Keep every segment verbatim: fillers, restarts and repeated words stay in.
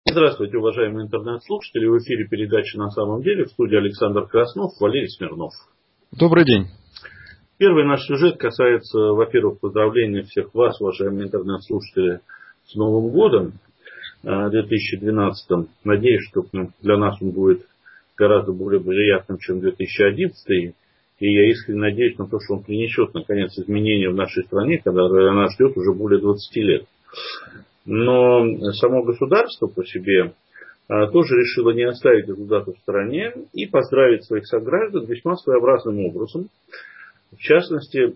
Здравствуйте, уважаемые интернет-слушатели. В эфире передача «На самом деле». В студии Александр Краснов, Валерий Смирнов. Добрый день. Первый наш сюжет касается, во-первых, поздравления всех вас, уважаемые интернет-слушатели, с Новым годом две тысячи двенадцатым. Надеюсь, что для нас он будет гораздо более приятным, чем две тысячи одиннадцатый. И я искренне надеюсь на то, что он принесет, наконец, изменения в нашей стране, когда нас ждет уже более двадцати лет. Но само государство по себе а, тоже решило не оставить государство в стороне и поздравить своих сограждан весьма своеобразным образом. В частности,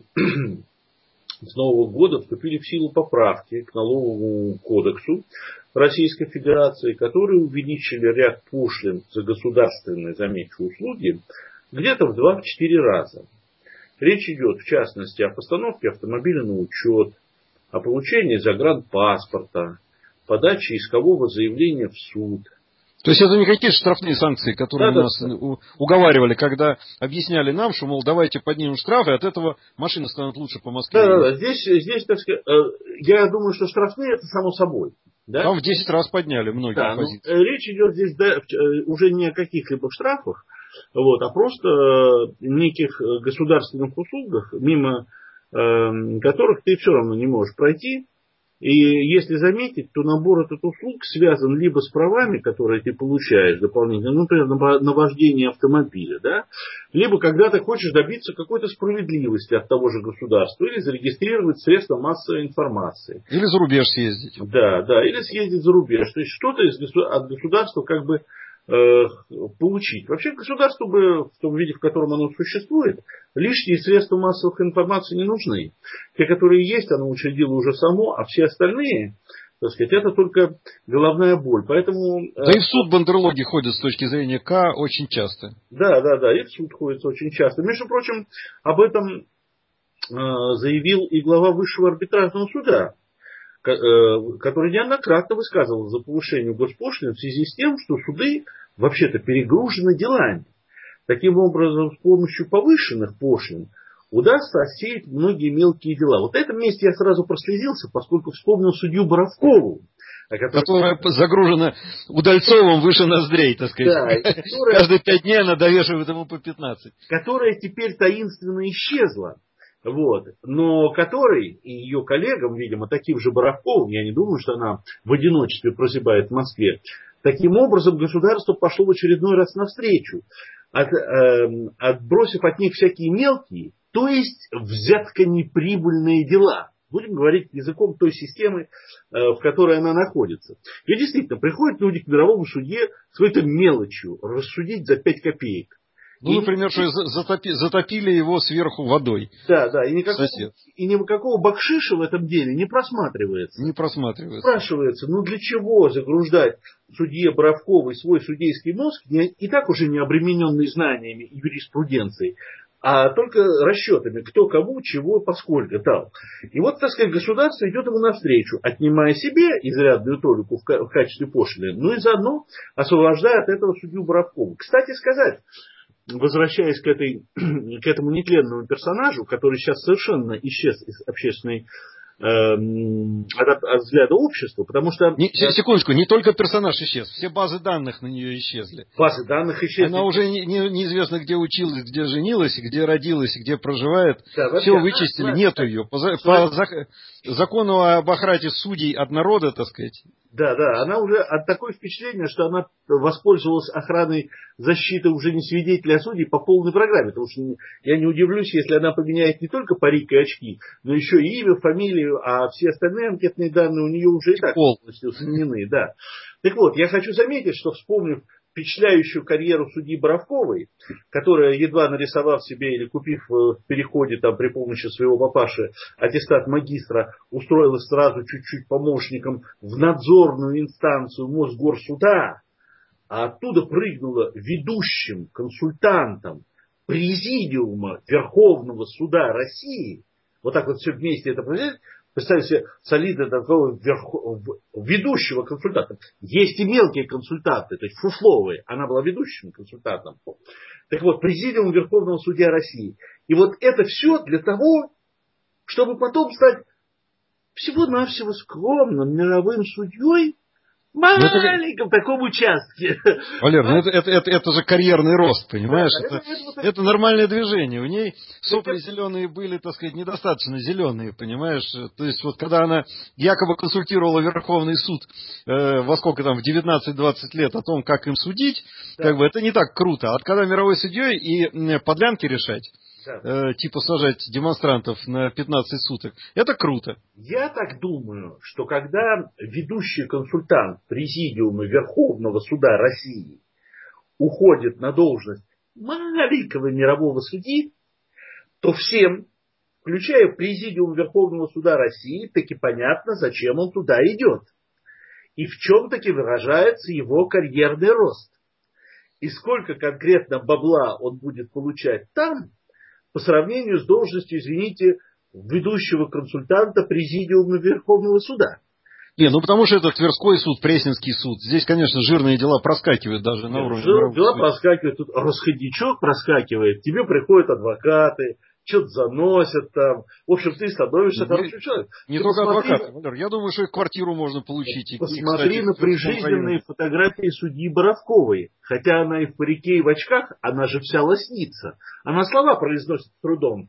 с Нового года вступили в силу поправки к налоговому кодексу Российской Федерации, которые увеличили ряд пошлин за государственные, замечу, услуги где-то в два-четыре раза. Речь идет, в частности, о постановке автомобиля на учет, о получении загранпаспорта, подаче искового заявления в суд. То есть это не какие-то штрафные санкции, которые да, нас да. уговаривали, когда объясняли нам, что, мол, давайте поднимем штрафы, и от этого машины станут лучше по Москве. Да, да, да. Здесь, здесь, так сказать, я думаю, что штрафные это само собой. Да? Там в десять раз подняли многие да, позиции. Ну, речь идет здесь да, уже не о каких-либо штрафах, вот, а просто неких государственных услугах, мимо э, которых ты все равно не можешь пройти. И если заметить, то набор этих услуг связан либо с правами, которые ты получаешь дополнительно, ну, например, на вождение автомобиля, да, либо когда ты хочешь добиться какой-то справедливости от того же государства, или зарегистрировать средства массовой информации. Или за рубеж съездить. Да, да, или съездить за рубеж. То есть что-то из, от государства как бы э, получить. Вообще государству бы, в том виде, в котором оно существует, лишние средства массовой информации не нужны. Те, которые есть, оно учредило уже само, а все остальные, так сказать, это только головная боль. Поэтому, да и в суд бандерлоги ходят с точки зрения К очень часто. Да, да, да, и в суд ходят очень часто. Между прочим, об этом э, заявил и глава Высшего арбитражного суда, который неоднократно высказывал за повышение госпошлин в связи с тем, что суды вообще-то перегружены делами. Таким образом, с помощью повышенных пошлин удастся отсеять многие мелкие дела. Вот в этом месте я сразу прослезился, поскольку вспомнил судью Боровкову, которая... которая загружена Удальцовым выше ноздрей, так сказать. Да, которая... Каждые пять дней она довешивает ему по пятнадцать. Которая теперь таинственно исчезла. Вот, но которой и ее коллегам, видимо, таким же Боровковым, я не думаю, что она в одиночестве прозябает в Москве, таким образом государство пошло в очередной раз навстречу, от, э, отбросив от них всякие мелкие, то есть взятконеприбыльные дела. Будем говорить языком той системы, э, в которой она находится. И действительно, приходят люди к мировому судье с какой-то мелочью рассудить за пять копеек. Ну, и, например, что затопи, затопили его сверху водой. Да, да, и никакого, и никакого бакшиша в этом деле не просматривается. Не просматривается. Спрашивается, ну для чего загруждать судье Боровковой свой судейский мозг, и так уже не обремененный знаниями и юриспруденцией, а только расчетами, кто кому, чего, поскольку дал. И вот, так сказать, государство идет ему навстречу, отнимая себе изрядную толику в качестве пошлины, ну и заодно освобождая от этого судью Боровкову. Кстати сказать, возвращаясь к, этой, к этому нетленному персонажу, который сейчас совершенно исчез из общественной э, от, от взгляда общества, потому что... Не, секундочку, не только персонаж исчез, все базы данных на нее исчезли. Базы данных исчезли. Она уже не, не, неизвестно, где училась, где женилась, где родилась, где проживает. Да, все вычистили, она, нету ее. По, по зак, закону об охрате судей от народа, так сказать. Да, да, она уже от такое впечатление, что она воспользовалась охраной защиты уже не свидетелей, а судей по полной программе. Потому что я не удивлюсь, если она поменяет не только парик и очки, но еще и имя, фамилию, а все остальные анкетные данные у нее уже и так полностью сменены. Да. Так вот, я хочу заметить, что вспомнив впечатляющую карьеру судьи Боровковой, которая, едва нарисовав себе или купив в переходе там, при помощи своего папаши аттестат магистра, устроилась сразу чуть-чуть помощником в надзорную инстанцию Мосгорсуда, а оттуда прыгнула ведущим консультантом Президиума Верховного Суда России, вот так вот все вместе это произойдет. Представьте себе солидно такого верху, ведущего консультанта. Есть и мелкие консультанты, то есть фуфловые. Она была ведущим консультантом. Так вот, Президиум Верховного Судья России. И вот это все для того, чтобы потом стать всего-навсего скромным мировым судьей, маленьком это... таком участке. Валер, ну это, это, это, это же карьерный рост, понимаешь? Да, это, это, это, это нормальное движение. У ней сопли это... зеленые были, так сказать, недостаточно зеленые, понимаешь? То есть вот когда она якобы консультировала Верховный суд э, во сколько там, в девятнадцать-двадцать лет о том, как им судить, да. Как бы это не так круто. А вот когда мировой судьей и подлянки решать, да. э, типа сажать демонстрантов на пятнадцать суток, это круто. Я так думаю, что когда ведущий консультант Президиума Верховного Суда России уходит на должность маленького мирового судьи, то всем, включая Президиум Верховного Суда России, таки понятно, зачем он туда идет. И в чем таки выражается его карьерный рост. И сколько конкретно бабла он будет получать там, по сравнению с должностью, извините, ведущего консультанта Президиума Верховного Суда. Не, ну потому что это Тверской суд, Пресненский суд. Здесь, конечно, жирные дела проскакивают даже на уровне. Жирные дела проскакивают, тут расходничок проскакивает, тебе приходят адвокаты, что-то заносят там. В общем, ты становишься хорошим человеком. Не ты только адвокаты, Валер, я думаю, что и квартиру можно получить. Посмотри и, кстати, на прижизненные фотографии судьи Боровковой. Хотя она и в парике, и в очках, она же вся лоснится. Она слова произносит с трудом.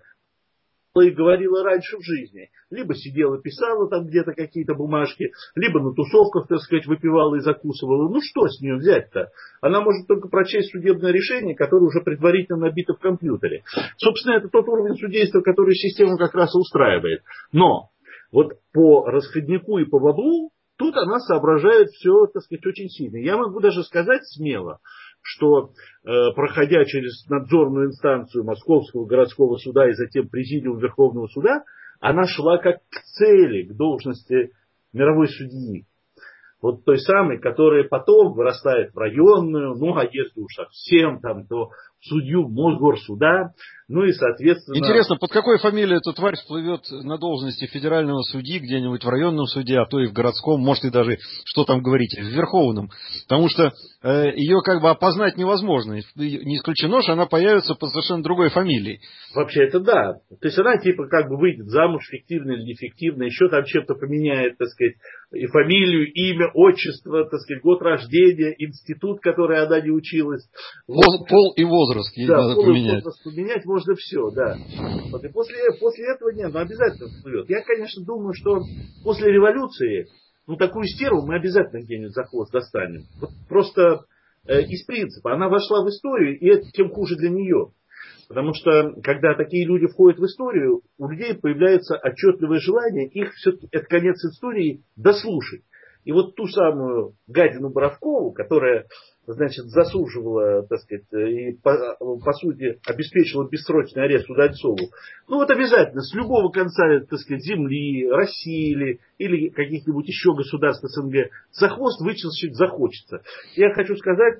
И говорила раньше в жизни. Либо сидела, писала там где-то какие-то бумажки, либо на тусовках, так сказать, выпивала и закусывала. Ну что с нее взять-то? Она может только прочесть судебное решение, которое уже предварительно набито в компьютере. Собственно, это тот уровень судейства, который систему как раз и устраивает. Но вот по расходнику и по баблу тут она соображает все, так сказать, очень сильно. Я могу даже сказать смело, что, э, проходя через надзорную инстанцию Московского городского суда и затем Президиум Верховного суда, она шла как к цели, к должности мировой судьи. Вот той самой, которая потом вырастает в районную, ну а если уж совсем там, то в судью Мосгорсуда, ну и соответственно... Интересно, под какой фамилией эта тварь всплывет на должности федерального судьи где-нибудь в районном суде, а то и в городском, может и даже, что там говорить, в Верховном. Потому что э, ее как бы опознать невозможно. Не исключено, что она появится под совершенно другой фамилией. Вообще это да. То есть она типа как бы выйдет замуж, фиктивно или нефиктивно, еще там чем-то поменяет, так сказать, и фамилию, имя, отчество, так сказать, год рождения, институт, который она не училась. Пол, пол и возраст ей да, надо пол поменять. И возраст поменять можно все, да. Вот, и после, после этого нет, ну обязательно всплывет. Я, конечно, думаю, что после революции, ну такую стерву мы обязательно где-нибудь за хвост достанем. Вот просто э, из принципа. Она вошла в историю, и это тем хуже для нее. Потому что, когда такие люди входят в историю, у людей появляется отчетливое желание их все-таки, это конец истории, дослушать. И вот ту самую гадину Боровкову, которая, значит, заслуживала, так сказать, и по, по сути обеспечила бессрочный арест Удальцову, ну вот обязательно с любого конца, так сказать, земли, России или, или каких-нибудь еще государств СНГ за хвост вычислить захочется. Я хочу сказать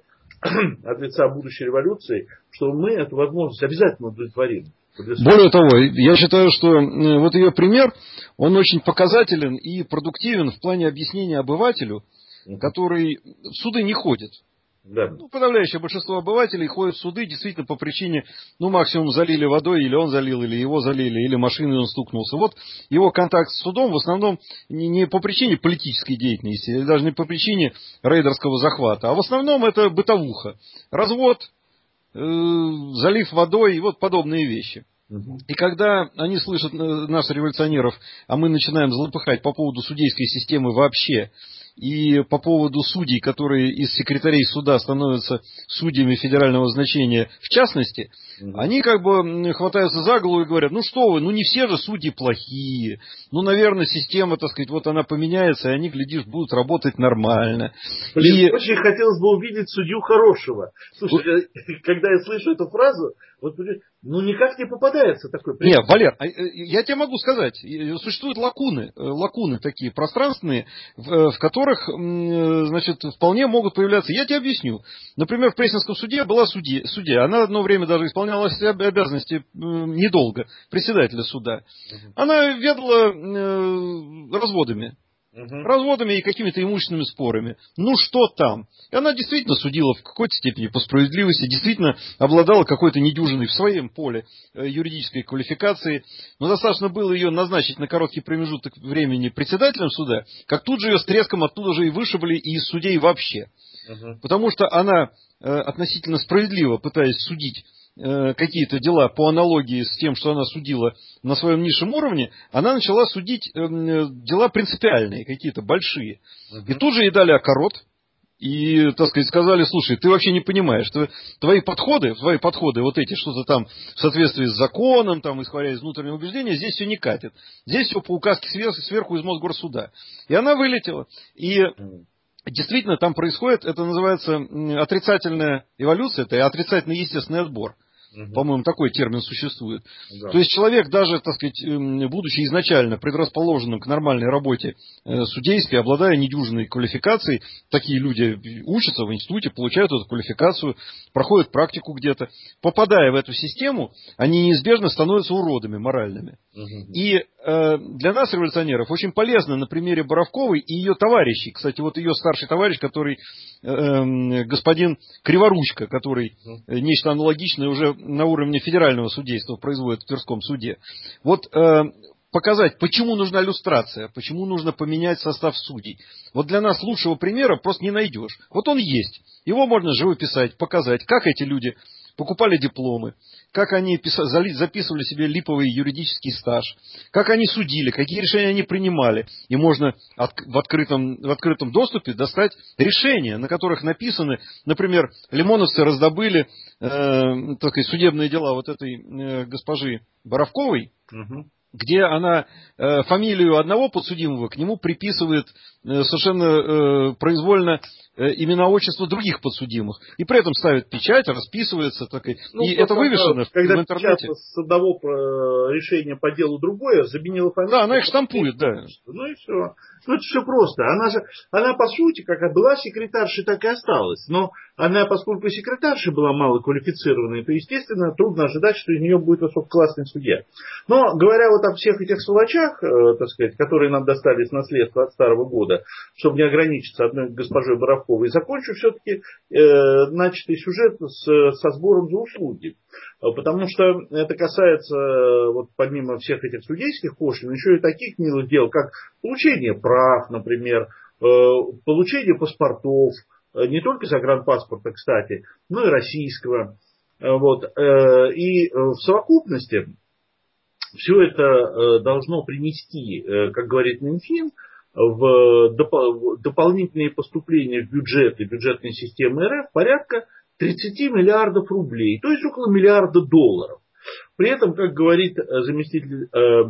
от лица будущей революции, что мы эту возможность обязательно удовлетворим. Более того, я считаю, что вот ее пример, он очень показателен и продуктивен в плане объяснения обывателю, который в суды не ходит. Да. Ну, подавляющее большинство обывателей ходят в суды действительно по причине, ну, максимум залили водой, или он залил, или его залили, или машиной он стукнулся. Вот его контакт с судом в основном не, не по причине политической деятельности, или даже не по причине рейдерского захвата, а в основном это бытовуха. Развод, э, залив водой и вот подобные вещи. Угу. И когда они слышат нас, революционеров, а мы начинаем злопыхать по поводу судейской системы вообще, и по поводу судей, которые из секретарей суда становятся судьями федерального значения в частности, mm-hmm. они как бы хватаются за голову и говорят, ну что вы, ну не все же судьи плохие, ну, наверное, система, так сказать, вот она поменяется, и они, глядишь, будут работать нормально. Блин, и... очень хотелось бы увидеть судью хорошего. Слушай, когда я слышу эту фразу, вот, ну никак не попадается такой пример. Нет, Валер, я тебе могу сказать, существуют лакуны, лакуны такие пространственные, в которых, значит, вполне могут появляться. Я тебе объясню. Например, в Пресненском суде была судья, судья. Она одно время даже исполняла обязанности недолго председателя суда. Она ведала разводами. Угу. Разводами и какими-то имущественными спорами. Ну что там? И она действительно судила в какой-то степени по справедливости, действительно обладала какой-то недюжиной в своем поле э, юридической квалификации. Но достаточно было ее назначить на короткий промежуток времени председателем суда, как тут же ее с треском оттуда же и вышибли, и из судей вообще. Угу. Потому что она э, относительно справедливо, пытаясь судить какие-то дела по аналогии с тем, что она судила на своем низшем уровне, она начала судить э, дела принципиальные, какие-то большие. Uh-huh. И тут же ей дали окорот, и, так сказать, сказали: слушай, ты вообще не понимаешь, что твои подходы, твои подходы, вот эти, что-то там в соответствии с законом, там, исходя из внутреннего убеждения, здесь все не катит. Здесь все по указке сверху, сверху из Мосгорсуда. И она вылетела. И действительно там происходит, это называется отрицательная эволюция, это отрицательный естественный отбор. Угу. По-моему, такой термин существует. Да. То есть человек, даже, так сказать, будучи изначально предрасположенным к нормальной работе судейской, обладая недюжинной квалификацией, такие люди учатся в институте, получают эту квалификацию, проходят практику где-то. Попадая в эту систему, они неизбежно становятся уродами моральными. Угу. И э, для нас, революционеров, очень полезно на примере Боровковой и ее товарищей. Кстати, вот ее старший товарищ, который э, господин Криворучко, который э, нечто аналогичное уже на уровне федерального судейства производит в Тверском суде. Вот э, показать, почему нужна люстрация, почему нужно поменять состав судей. Вот для нас лучшего примера просто не найдешь. Вот он есть. Его можно живописать, показать, как эти люди покупали дипломы, как они писали, записывали себе липовый юридический стаж, как они судили, какие решения они принимали. И можно от, в, открытом, в открытом доступе достать решения, на которых написаны, например, лимоновцы раздобыли э, так сказать, судебные дела вот этой э, госпожи Боровковой, угу. где она э, фамилию одного подсудимого к нему приписывает э, совершенно э, произвольно э, имена, отчества других подсудимых. И при этом ставит печать, расписывается. Так, ну, и это вывешено когда в интернете. Когда с одного решения по делу другое, заменила фамилию. Да, она их штампует, да. Ну и все. Ну это все просто. Она же, она по сути, как была секретаршей, так и осталась. Но она, поскольку секретарша была малоквалифицированной, то, естественно, трудно ожидать, что из нее будет высококлассный судья. Но, говоря вот о всех этих сволочах, э, так сказать, которые нам достались в наследство от старого года, чтобы не ограничиться одной госпожой Боровковой, закончу все-таки э, начатый сюжет с, со сбором за услуги. Потому что это касается, вот помимо всех этих судейских пошлин, еще и таких милых дел, как получение прав, например, получение паспортов, не только загранпаспорта, кстати, но и российского. Вот. И в совокупности все это должно принести, как говорит Минфин, в дополнительные поступления в бюджеты, бюджетной системы РФ порядка тридцать миллиардов рублей, то есть около миллиарда долларов. При этом, как говорит заместитель,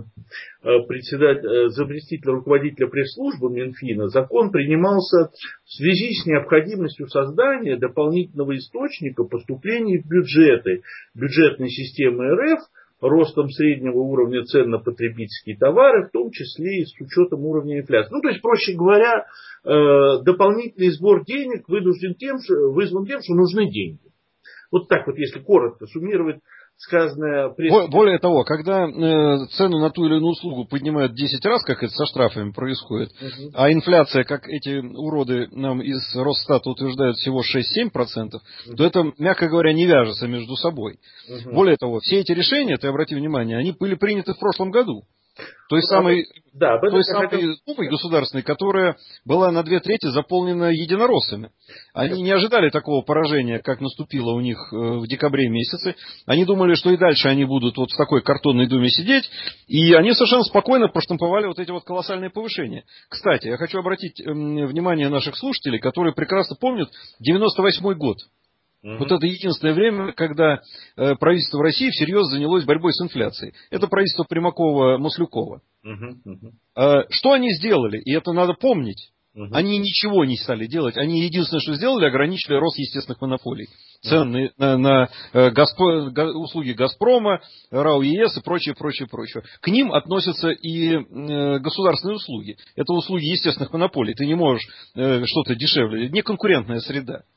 э, председатель, заместитель руководителя пресс-службы Минфина, закон принимался в связи с необходимостью создания дополнительного источника поступлений в бюджеты бюджетной системы РФ, ростом среднего уровня цен на потребительские товары, в том числе и с учетом уровня инфляции. Ну, то есть, проще говоря, дополнительный сбор денег вынужден тем, вызван тем, что нужны деньги. Вот так вот, если коротко суммировать сказанное. Пресс... Более того, когда э, цену на ту или иную услугу поднимают десять раз, как это со штрафами происходит, uh-huh. а инфляция, как эти уроды нам из Росстата утверждают, всего шесть-семь процентов, uh-huh. то это, мягко говоря, не вяжется между собой. Uh-huh. Более того, все эти решения, ты обрати внимание, они были приняты в прошлом году. Той самой, да, той самой хотел... Думой государственной, которая была на две трети заполнена единороссами. Они не ожидали такого поражения, как наступило у них в декабре месяце. Они думали, что и дальше они будут вот в такой картонной думе сидеть. И они совершенно спокойно проштамповали вот эти вот колоссальные повышения. Кстати, я хочу обратить внимание наших слушателей, которые прекрасно помнят девяносто восьмой год. Uh-huh. Вот это единственное время, когда э, правительство России всерьез занялось борьбой с инфляцией. Это правительство Примакова-Маслюкова. Uh-huh. Uh-huh. Э, что они сделали? И это надо помнить. Uh-huh. Они ничего не стали делать. Они единственное, что сделали, ограничили рост естественных монополий. Цены uh-huh. на, на э, Газпро, га, услуги Газпрома, РАО ЕС и прочее, прочее, прочее. К ним относятся и э, государственные услуги. Это услуги естественных монополий. Ты не можешь э, что-то дешевле. Неконкурентная среда.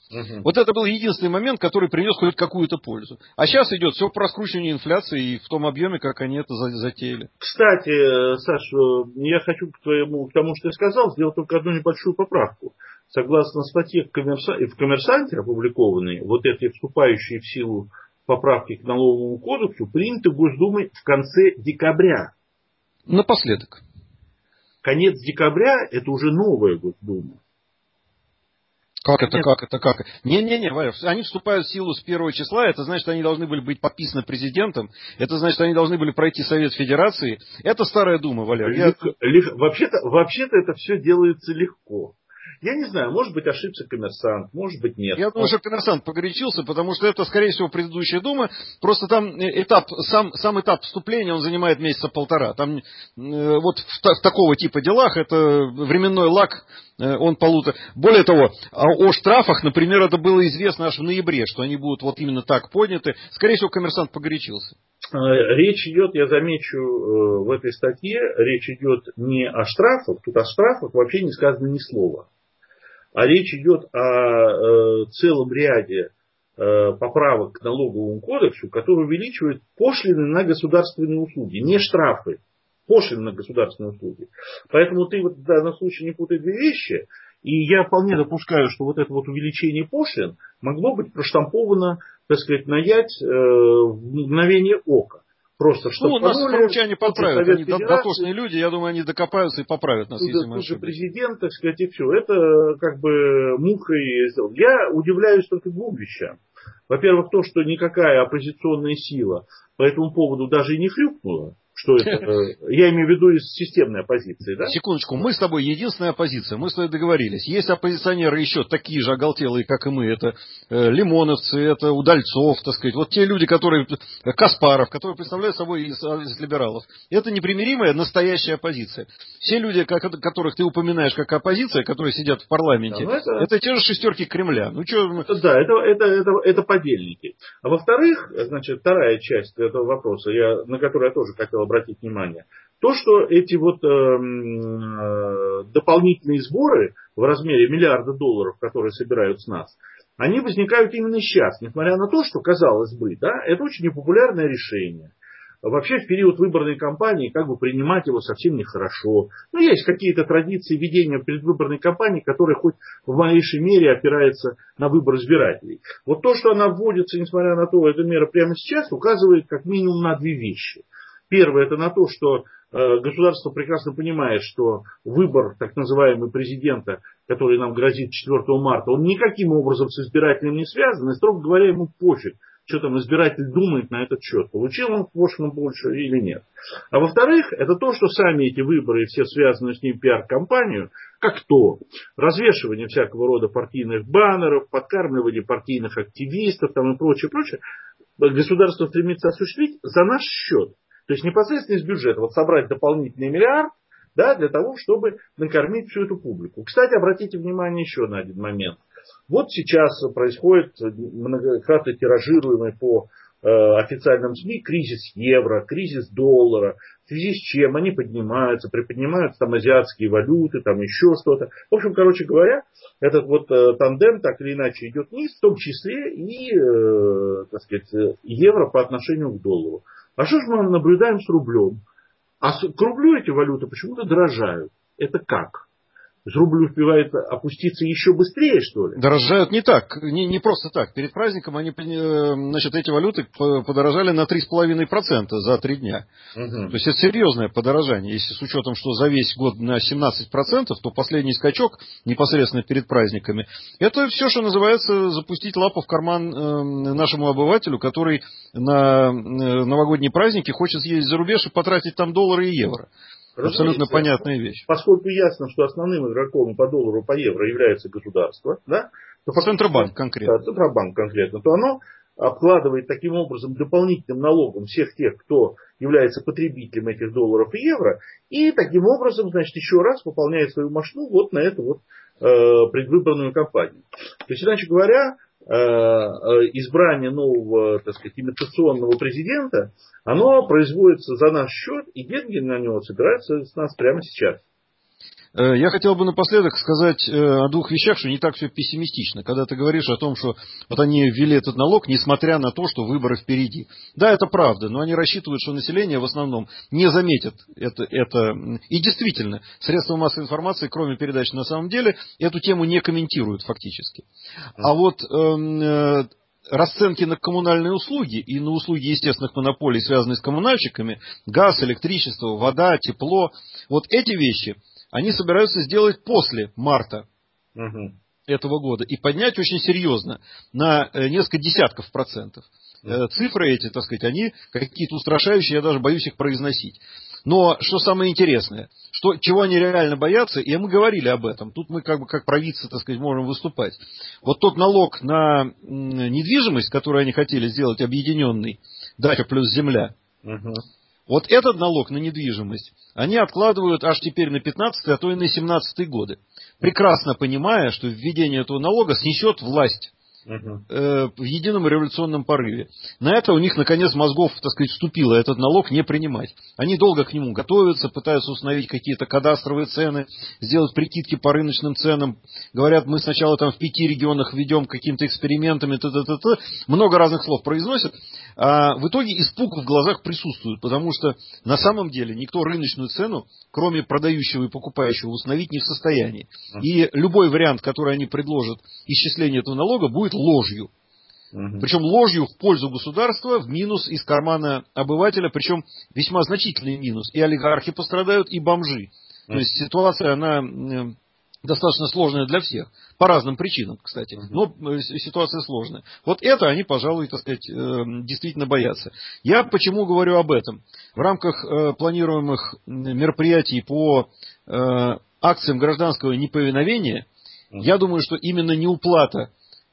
Угу. Вот это был единственный момент, который принес хоть какую-то пользу. А сейчас идет все по раскручиванию инфляции и в том объеме, как они это затеяли. Кстати, Саша, я хочу к, твоему, к тому, что ты сказал, сделать только одну небольшую поправку. Согласно статье в «Коммерсанте» опубликованной, вот эти вступающие в силу поправки к налоговому кодексу приняты Госдумой в конце декабря. Напоследок. Конец декабря – это уже новая Госдума. Как это, как это, как это? Не-не-не, Валя, они вступают в силу с первого числа, это значит, они должны были быть подписаны президентом, это значит, они должны были пройти Совет Федерации. Это старая дума, Валя. Я... Лег... Вообще-то, вообще-то это все делается легко. Я не знаю, может быть, ошибся коммерсант, может быть, нет. Я думаю, что коммерсант погорячился, потому что это, скорее всего, предыдущая дума. Просто там этап, сам, сам этап вступления, он занимает месяца полтора. Там э, вот в, в такого типа делах это временной лаг, э, он полутора. Более того, о штрафах, например, это было известно аж в ноябре, что они будут вот именно так подняты. Скорее всего, коммерсант погорячился. Речь идет, я замечу в этой статье, речь идет не о штрафах, тут о штрафах вообще не сказано ни слова. А речь идет о э, целом ряде э, поправок к налоговому кодексу, которые увеличивают пошлины на государственные услуги, не штрафы, пошлины на государственные услуги. Поэтому ты вот в данном случае не путай две вещи, и я вполне допускаю, что вот это вот увеличение пошлин могло быть проштамповано, так сказать, на ять э, в мгновение ока. Просто что ну, нас поручане поправят, они дотошные люди, я думаю, они докопаются и поправят нас, тут, если мы ошибемся. Президент, так сказать, и все. Это как бы мухой сделал. Я удивляюсь только двум вещам. Во-первых, то, что никакая оппозиционная сила по этому поводу даже и не хрюкнула. Что это? Я имею в виду из системной оппозиции, да? Секундочку, мы с тобой единственная оппозиция, мы с тобой договорились. Есть оппозиционеры еще такие же оголтелые, как и мы. Это э, лимоновцы, это Удальцов, так сказать. Вот те люди, которые... Каспаров, которые представляют собой из, из либералов. Это непримиримая настоящая оппозиция. Все люди, как, которых ты упоминаешь как оппозиция, которые сидят в парламенте, да, ну это... это те же шестерки Кремля. Ну, что... Да, это, это, это, это подельники. А во-вторых, значит, вторая часть этого вопроса, я, на которую я тоже хотел обратить внимание. То, что эти вот э, э, дополнительные сборы в размере миллиарда долларов, которые собирают с нас, они возникают именно сейчас, несмотря на то, что, казалось бы, да, это очень непопулярное решение. Вообще в период выборной кампании как бы принимать его совсем нехорошо. Но есть какие-то традиции ведения предвыборной кампании, которые хоть в малейшей мере опираются на выбор избирателей. Вот то, что она вводится, несмотря на то, эта мера прямо сейчас, указывает как минимум на две вещи. Первое, это на то, что э, государство прекрасно понимает, что выбор так называемого президента, который нам грозит четвёртого марта, он никаким образом с избирателем не связан, и, строго говоря, ему пофиг, что там избиратель думает на этот счет, получил он пошлину больше или нет. А во-вторых, это то, что сами эти выборы и все связанные с ними пиар-компанию, как то развешивание всякого рода партийных баннеров, подкармливание партийных активистов там, и прочее, прочее, государство стремится осуществить за наш счет. То есть непосредственно из бюджета вот собрать дополнительный миллиард, да, для того, чтобы накормить всю эту публику. Кстати, обратите внимание еще на один момент. Вот сейчас происходит многократно тиражируемый по э, официальным СМИ кризис евро, кризис доллара, в связи с чем они поднимаются, приподнимаются там азиатские валюты, там еще что-то. В общем, короче говоря, этот вот э, тандем так или иначе идет вниз, в том числе и, э, так сказать, евро по отношению к доллару. А что же мы наблюдаем с рублем? А с, к рублю эти валюты почему-то дорожают. Это как? Рубль успевает опуститься еще быстрее, что ли? Дорожают не так, не, не просто так. Перед праздником они, значит, эти валюты подорожали на три целых пять десятых процента за три дня. Угу. То есть это серьезное подорожание. Если с учетом, что за весь год на семнадцать процентов, то последний скачок непосредственно перед праздниками, это все, что называется, запустить лапу в карман нашему обывателю, который на новогодние праздники хочет съездить за рубеж и потратить там доллары и евро. Абсолютно понятная вещь. Поскольку ясно, что основным игроком по доллару, по евро является государство, да, то Центробанк конкретно. Да, Центробанк конкретно, то оно обкладывает таким образом дополнительным налогом всех тех, кто является потребителем этих долларов и евро, и таким образом, значит, еще раз пополняет свою мошну вот на эту вот э, предвыборную кампанию. То есть, иначе говоря, избрание нового, так сказать, имитационного президента, оно производится за наш счет, и деньги на него собираются с нас прямо сейчас. Я хотел бы напоследок сказать о двух вещах, что не так все пессимистично. Когда ты говоришь о том, что вот они ввели этот налог, несмотря на то, что выборы впереди. Да, это правда, но они рассчитывают, что население в основном не заметит это. это. И действительно, средства массовой информации, кроме передач на самом деле, эту тему не комментируют фактически. А вот э, расценки на коммунальные услуги и на услуги естественных монополий, связанные с коммунальщиками, газ, электричество, вода, тепло, вот эти вещи они собираются сделать после марта угу. этого года и поднять очень серьезно на несколько десятков процентов. Угу. Цифры эти, так сказать, они какие-то устрашающие, я даже боюсь их произносить. Но что самое интересное, что, чего они реально боятся, и мы говорили об этом, тут мы как бы как провидцы, так сказать, можем выступать. Вот тот налог на недвижимость, который они хотели сделать объединенный, дача плюс земля, угу. вот этот налог на недвижимость они откладывают аж теперь на пятнадцатый, а то и на семнадцатый годы, прекрасно понимая, что введение этого налога снесет власть. Uh-huh. В едином революционном порыве. На это у них, наконец, мозгов, так сказать, вступило этот налог не принимать. Они долго к нему готовятся, пытаются установить какие-то кадастровые цены, сделать прикидки по рыночным ценам. Говорят, мы сначала там в пяти регионах введем какими-то экспериментами, т-т-т-т. Много разных слов произносят. А в итоге испуг в глазах присутствует, потому что на самом деле никто рыночную цену, кроме продающего и покупающего, установить не в состоянии. Uh-huh. И любой вариант, который они предложат исчисления этого налога, будет ложью. Угу. Причем ложью в пользу государства, в минус из кармана обывателя, причем весьма значительный минус. И олигархи пострадают, и бомжи. Угу. То есть ситуация, она э, достаточно сложная для всех. По разным причинам, кстати. Угу. Но э, ситуация сложная. Вот это они, пожалуй, так сказать, э, действительно боятся. Я почему говорю об этом? В рамках э, планируемых мероприятий по э, акциям гражданского неповиновения, угу. я думаю, что именно неуплата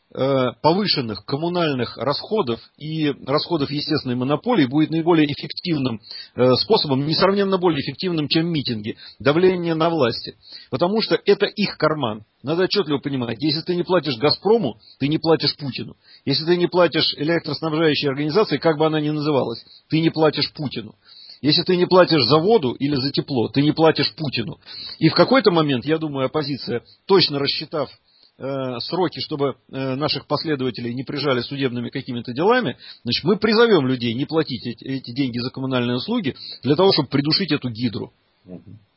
повышенных коммунальных расходов и расходов естественной монополии будет наиболее эффективным способом, несравненно более эффективным, чем митинги, давление на власти. Потому что это их карман. Надо отчетливо понимать, если ты не платишь «Газпрому», ты не платишь Путину. Если ты не платишь электроснабжающей организации, как бы она ни называлась, ты не платишь Путину. Если ты не платишь за воду или за тепло, ты не платишь Путину. И в какой-то момент, я думаю, оппозиция, точно рассчитав сроки, чтобы наших последователей не прижали судебными какими-то делами, значит, мы призовем людей не платить эти, эти деньги за коммунальные услуги для того, чтобы придушить эту гидру.